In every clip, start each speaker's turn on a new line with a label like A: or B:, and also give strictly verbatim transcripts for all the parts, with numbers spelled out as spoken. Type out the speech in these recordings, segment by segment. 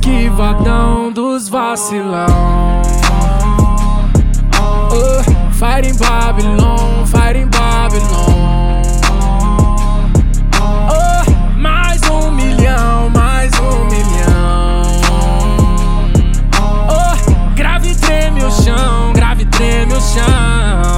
A: Esquivadão dos vacilão. uh, Fire in Babylon, Fire in Babylon. uh, Mais um milhão, mais um milhão. uh, Grave treme o chão, grave treme o chão.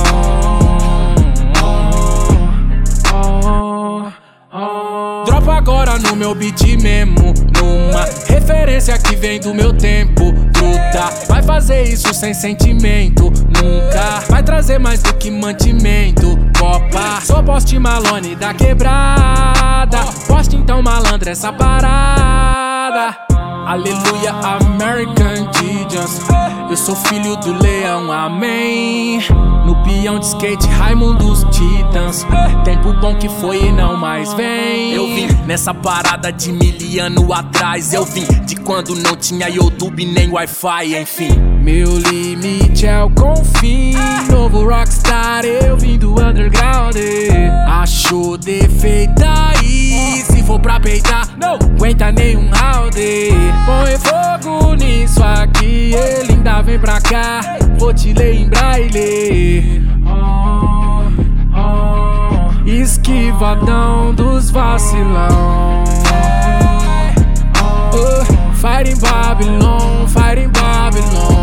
A: Dropa agora no meu beat mesmo, numa referência que vem do meu tempo. Truta, vai fazer isso sem sentimento, nunca vai trazer mais do que mantimento. Copa, sou Post Malone da quebrada. Poste então malandro essa parada. Aleluia, American Giants. Eu sou filho do leão, amém. No peão de skate, Raimundo dos Titãs. Tempo bom que foi e não mais vem.
B: Eu vim nessa parada de mil anos atrás. Eu vim de quando não tinha YouTube nem Wi-Fi, enfim.
A: Meu limite é o confim. Novo rockstar, eu vim do underground. Achou defeito aí, se for pra peitar, não aguenta nenhum round. Põe fogo nisso aqui, ele ainda vem pra cá. Vou te ler em braille. oh, oh. Esquivadão dos vacilão. uh, Fire in Babylon, Fire in Babylon.